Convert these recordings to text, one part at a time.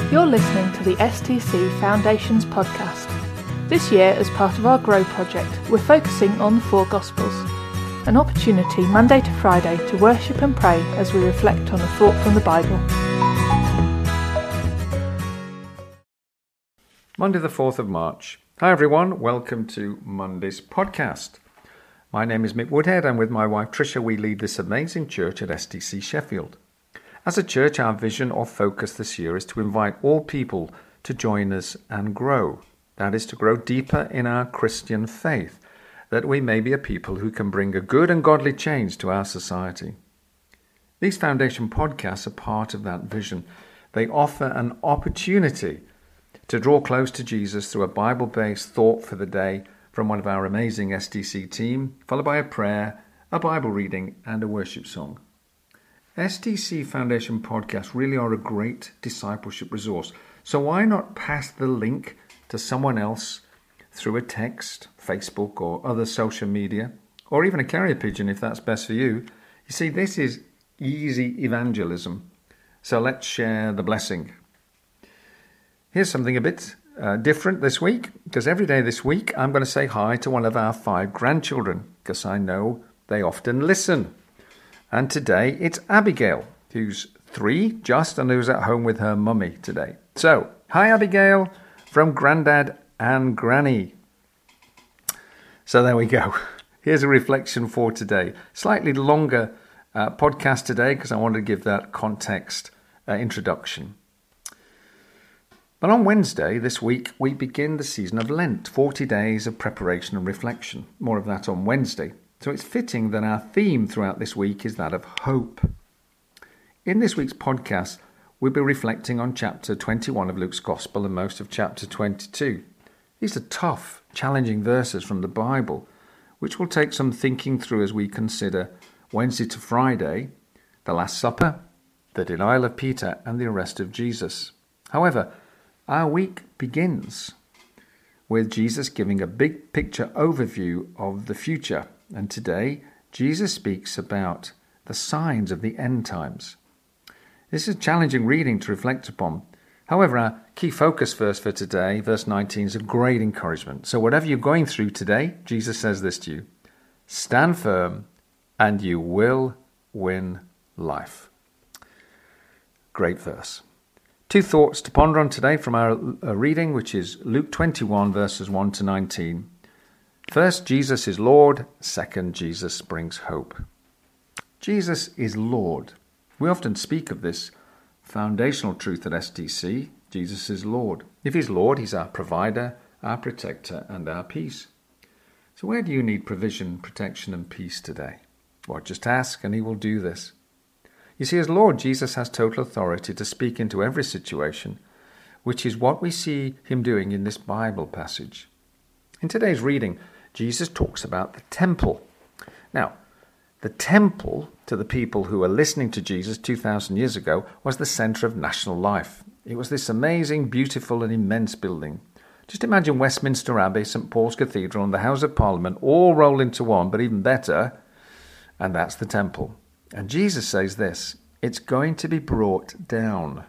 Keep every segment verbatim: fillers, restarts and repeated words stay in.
You're listening to the S T C Foundations podcast. This year, as part of our Grow project, we're focusing on the four Gospels, an opportunity Monday to Friday to worship and pray as we reflect on a thought from the Bible. Monday the fourth of March. Hi everyone, welcome to Monday's podcast. My name is Mick Woodhead, and with my wife Tricia we lead this amazing church at S T C Sheffield. As a church, our vision or focus this year is to invite all people to join us and grow. That is, to grow deeper in our Christian faith, that we may be a people who can bring a good and godly change to our society. These Foundation podcasts are part of that vision. They offer an opportunity to draw close to Jesus through a Bible-based thought for the day from one of our amazing S T C team, followed by a prayer, a Bible reading, and a worship song. S T C Foundation podcasts really are a great discipleship resource, so why not pass the link to someone else through a text, Facebook, or other social media, or even a carrier pigeon if that's best for you. You see, this is easy evangelism, so let's share the blessing. Here's something a bit uh, different this week, because every day this week I'm going to say hi to one of our five grandchildren, because I know they often listen. And today it's Abigail, who's three just and who's at home with her mummy today. So, hi Abigail, from Grandad and Granny. So there we go. Here's a reflection for today. Slightly longer uh, podcast today because I wanted to give that context uh, introduction. But on Wednesday this week, we begin the season of Lent, forty days of preparation and reflection. More of that on Wednesday. So it's fitting that our theme throughout this week is that of hope. In this week's podcast, we'll be reflecting on chapter twenty-one of Luke's Gospel and most of chapter twenty-two. These are tough, challenging verses from the Bible, which will take some thinking through as we consider Wednesday to Friday, the Last Supper, the denial of Peter, and the arrest of Jesus. However, our week begins with Jesus giving a big picture overview of the future. And today, Jesus speaks about the signs of the end times. This is a challenging reading to reflect upon. However, our key focus verse for today, verse nineteen, is a great encouragement. So whatever you're going through today, Jesus says this to you: stand firm and you will win life. Great verse. Two thoughts to ponder on today from our reading, which is Luke twenty-one, verses one to nineteen. First, Jesus is Lord. Second, Jesus brings hope. Jesus is Lord. We often speak of this foundational truth at S T C. Jesus is Lord. If he's Lord, he's our provider, our protector, and our peace. So where do you need provision, protection, and peace today? Well, just ask and he will do this. You see, as Lord, Jesus has total authority to speak into every situation, which is what we see him doing in this Bible passage. In today's reading, Jesus talks about the temple. Now, the temple, to the people who were listening to Jesus two thousand years ago, was the center of national life. It was this amazing, beautiful, and immense building. Just imagine Westminster Abbey, Saint Paul's Cathedral, and the House of Parliament all roll into one, but even better, and that's the temple. And Jesus says this: it's going to be brought down.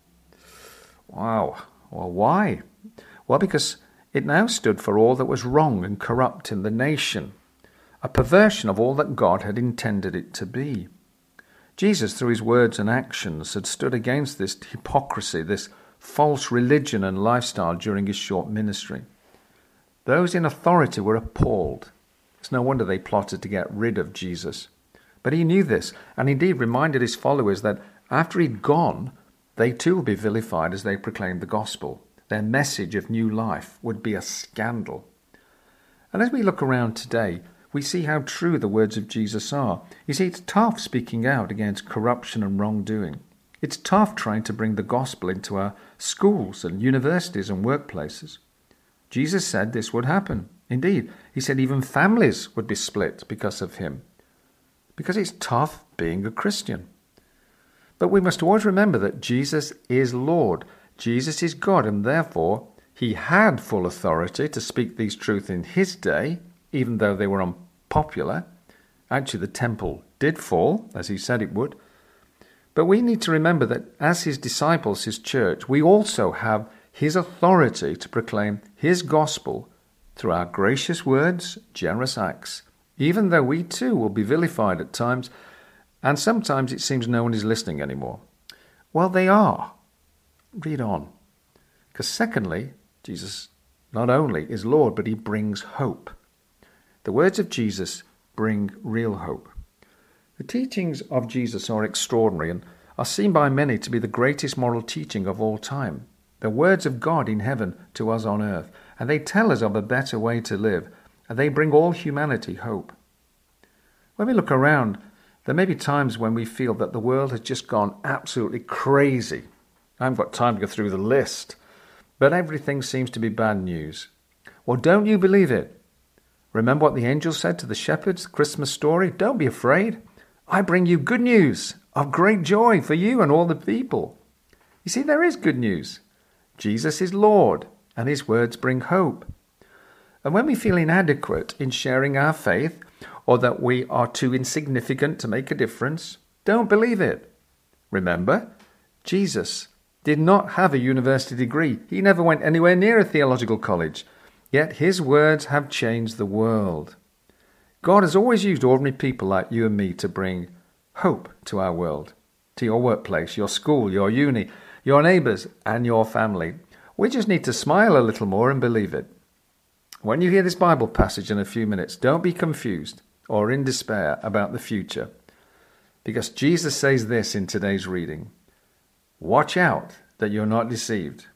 Wow. Well, why? Well, because it now stood for all that was wrong and corrupt in the nation, a perversion of all that God had intended it to be. Jesus, through his words and actions, had stood against this hypocrisy, this false religion and lifestyle during his short ministry. Those in authority were appalled. It's no wonder they plotted to get rid of Jesus. But he knew this, and indeed reminded his followers that after he'd gone, they too would be vilified as they proclaimed the gospel. Their message of new life would be a scandal. And as we look around today, we see how true the words of Jesus are. You see, it's tough speaking out against corruption and wrongdoing. It's tough trying to bring the gospel into our schools and universities and workplaces. Jesus said this would happen. Indeed, he said even families would be split because of him. Because it's tough being a Christian. But we must always remember that Jesus is Lord. Jesus is God, and therefore he had full authority to speak these truths in his day, even though they were unpopular. Actually, the temple did fall, as he said it would. But we need to remember that as his disciples, his church, we also have his authority to proclaim his gospel through our gracious words, generous acts, even though we too will be vilified at times, and sometimes it seems no one is listening anymore. Well, they are. Read on. Because secondly, Jesus not only is Lord, but he brings hope. The words of Jesus bring real hope. The teachings of Jesus are extraordinary and are seen by many to be the greatest moral teaching of all time. The words of God in heaven to us on earth, and they tell us of a better way to live, and they bring all humanity hope. When we look around, there may be times when we feel that the world has just gone absolutely crazy. I haven't got time to go through the list, but everything seems to be bad news. Well, don't you believe it? Remember what the angel said to the shepherds, the Christmas story? Don't be afraid. I bring you good news of great joy for you and all the people. You see, there is good news. Jesus is Lord, and his words bring hope. And when we feel inadequate in sharing our faith, or that we are too insignificant to make a difference, don't believe it. Remember, Jesus did not have a university degree. He never went anywhere near a theological college. Yet his words have changed the world. God has always used ordinary people like you and me to bring hope to our world, to your workplace, your school, your uni, your neighbours and your family. We just need to smile a little more and believe it. When you hear this Bible passage in a few minutes, don't be confused or in despair about the future, because Jesus says this in today's reading: watch out that you're not deceived.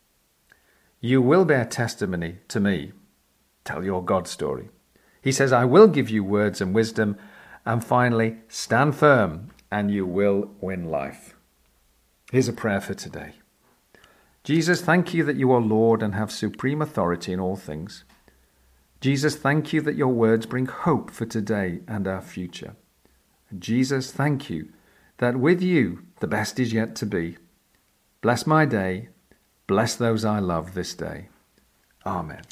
You will bear testimony to me. Tell your God story. He says, I will give you words and wisdom. And finally, stand firm and you will win life. Here's a prayer for today. Jesus, thank you that you are Lord and have supreme authority in all things. Jesus, thank you that your words bring hope for today and our future. And Jesus, thank you that with you the best is yet to be. Bless my day. Bless those I love this day. Amen.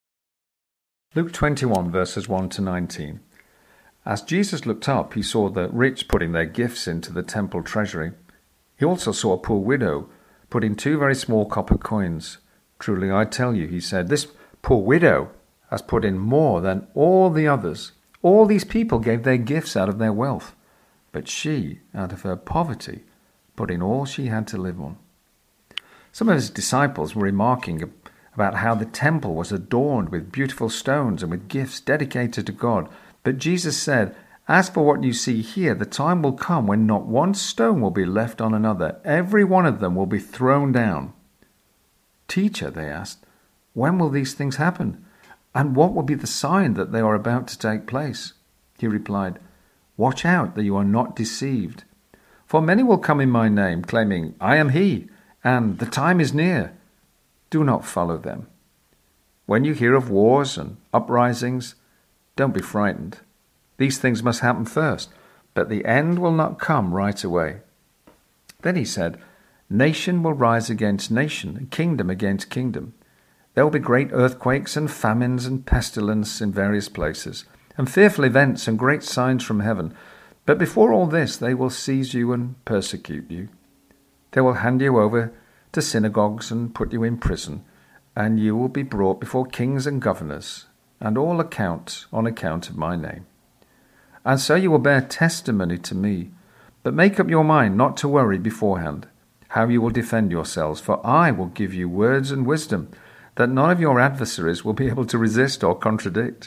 Luke twenty-one, verses one to nineteen. As Jesus looked up, he saw the rich putting their gifts into the temple treasury. He also saw a poor widow put in two very small copper coins. Truly, I tell you, he said, this poor widow has put in more than all the others. All these people gave their gifts out of their wealth, but she, out of her poverty, put in all she had to live on. Some of his disciples were remarking about how the temple was adorned with beautiful stones and with gifts dedicated to God. But Jesus said, as for what you see here, the time will come when not one stone will be left on another. Every one of them will be thrown down. Teacher, they asked, when will these things happen? And what will be the sign that they are about to take place? He replied, watch out that you are not deceived. For many will come in my name, claiming, I am he, and the time is near. Do not follow them. When you hear of wars and uprisings, don't be frightened. These things must happen first, but the end will not come right away. Then he said, nation will rise against nation, and kingdom against kingdom. There will be great earthquakes and famines and pestilence in various places, and fearful events and great signs from heaven. But before all this, they will seize you and persecute you. They will hand you over to synagogues and put you in prison, and you will be brought before kings and governors, and all account on account of my name. And so you will bear testimony to me. But make up your mind not to worry beforehand how you will defend yourselves, for I will give you words and wisdom that none of your adversaries will be able to resist or contradict.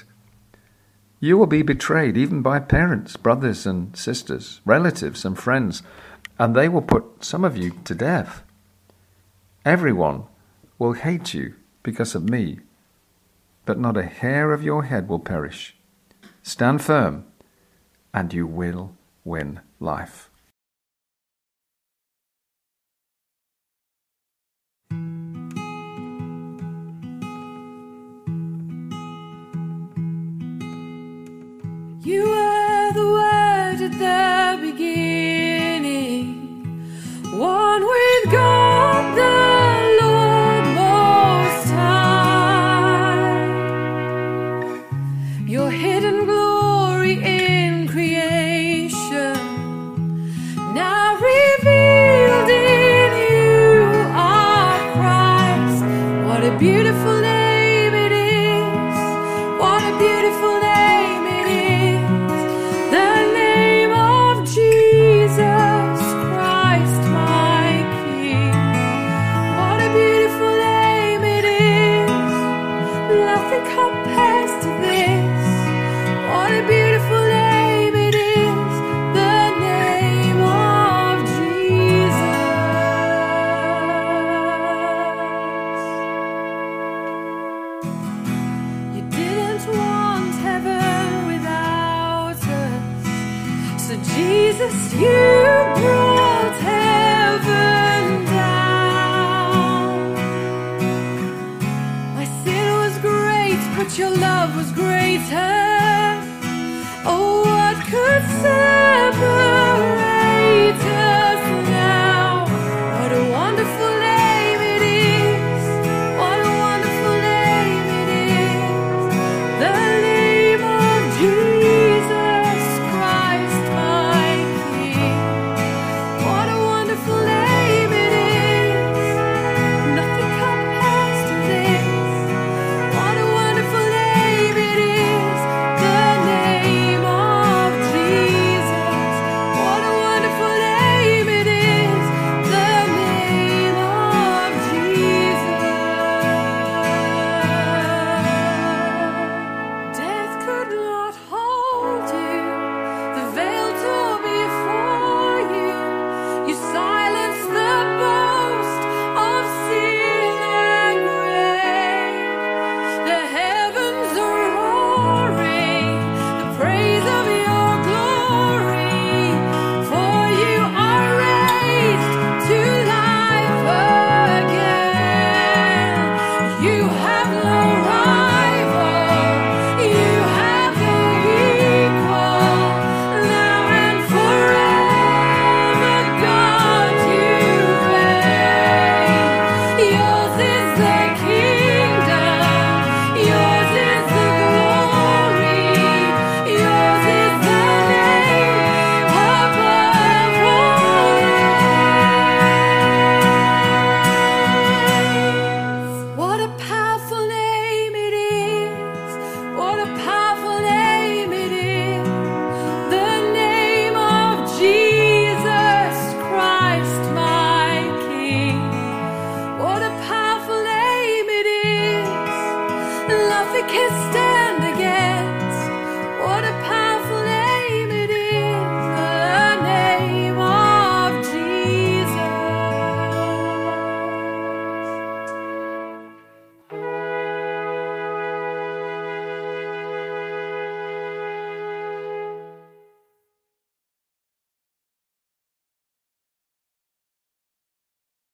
You will be betrayed even by parents, brothers and sisters, relatives and friends, and they will put some of you to death. Everyone will hate you because of me, but not a hair of your head will perish. Stand firm, and you will win life. You were the Word at the beginning, one with God the Lord Most High. Your hidden glory in creation now revealed a beautiful name it is. What a beautiful name it is. The name of Jesus Christ, my King. What a beautiful name it is. Nothing compares to this. What a beautiful name it is. The name of Jesus. You didn't want heaven without us, so Jesus, you brought heaven down. My sin was great, but your love was greater. Oh, what could separate us now? What a wonderful name it is. What a wonderful name it is. The name of Jesus Christ, my King. What a wonderful name it is. Nothing compares to this. What a wonderful name it is. The name of Jesus. What a wonderful name it is. The name of Jesus. Death could not hold you. The veil tore before you. You silenced the boast of sin and grave. The heavens are roaring the praise of your glory. For you are raised to life again. You have no rival. You have no equal. Now and forever, God, you reign. Yours is the kingdom. Yours is the glory. Yours is the name above all names. What a powerful name it is. What a powerful name it is. The name of Jesus Christ, my King. What a powerful name it is. Nothing can stand